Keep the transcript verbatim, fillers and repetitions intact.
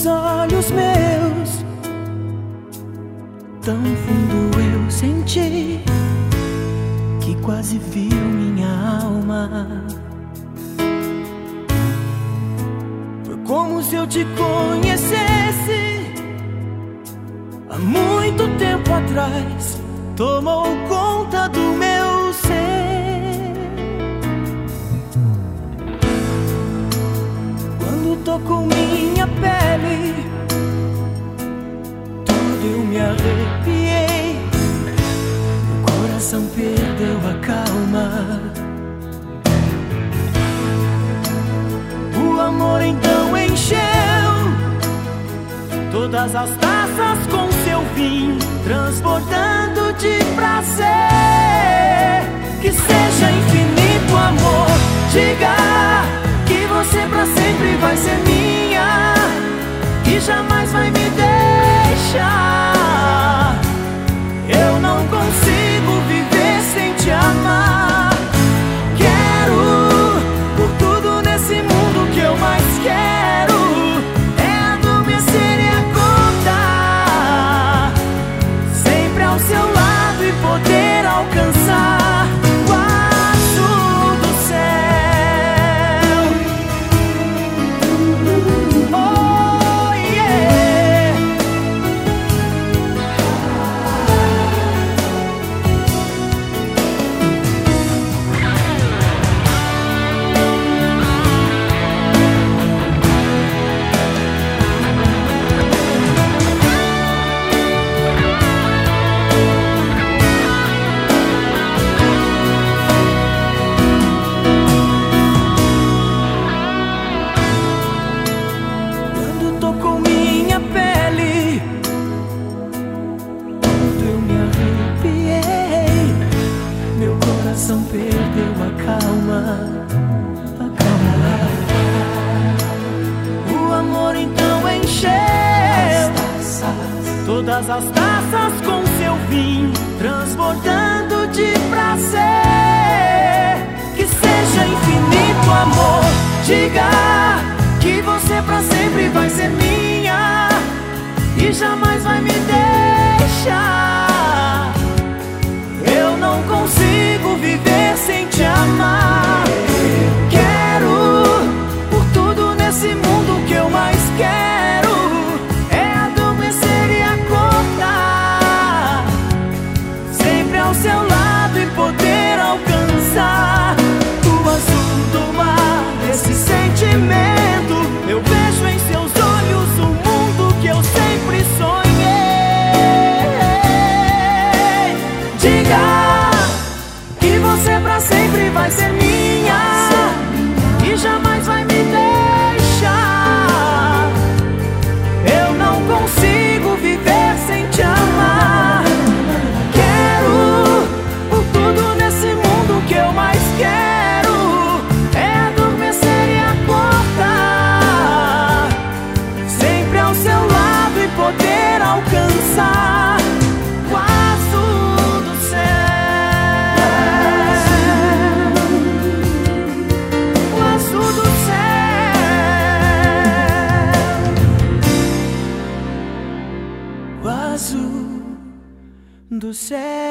nos olhos meus, tão fundo eu senti que quase viu minha alma. Foi como se eu te conhecesse há muito tempo atrás. Tomou conta do meu ser. Quando tocou minha pele, tudo eu me arrepiei. Meu coração perdeu a calma. O amor então encheu todas as taças com seu vinho, transbordando de prazer. Que seja infinito amor, diga que você pra sempre vai ser minha e jamais vai me deixar. Eu não consigo viver sem te amar. Quero, por tudo nesse mundo que eu mais quero, é adormecer e acordar sempre ao seu lado e poder alcançar o azul do céu. Oh, yeah. Quando tocou minha pele, tudo eu me arrepiei. Meu coração perdeu a calma, a calma. O amor então encheu todas as taças com seu vinho, transbordando de prazer. Que seja infinito amor, diga que você pra sempre vai ser minha e jamais vai me deixar. Eu não consigo viver sem te amar. Quero, por tudo nesse mundo que eu mais quero, é adormecer e acordar sempre ao seu lado e poder alcançar o azul do mar. Esse sentimento eu vejo em seus olhos, o mundo que eu sempre sonhei. Diga que você pra sempre vai ser minha e jamais vai me deixar. Eu não consigo viver sem te amar. Quero, por tudo nesse mundo que eu mais quero, é adormecer e acordar sempre ao seu lado e poder alcançar o azul do céu. O azul do céu. O azul do céu.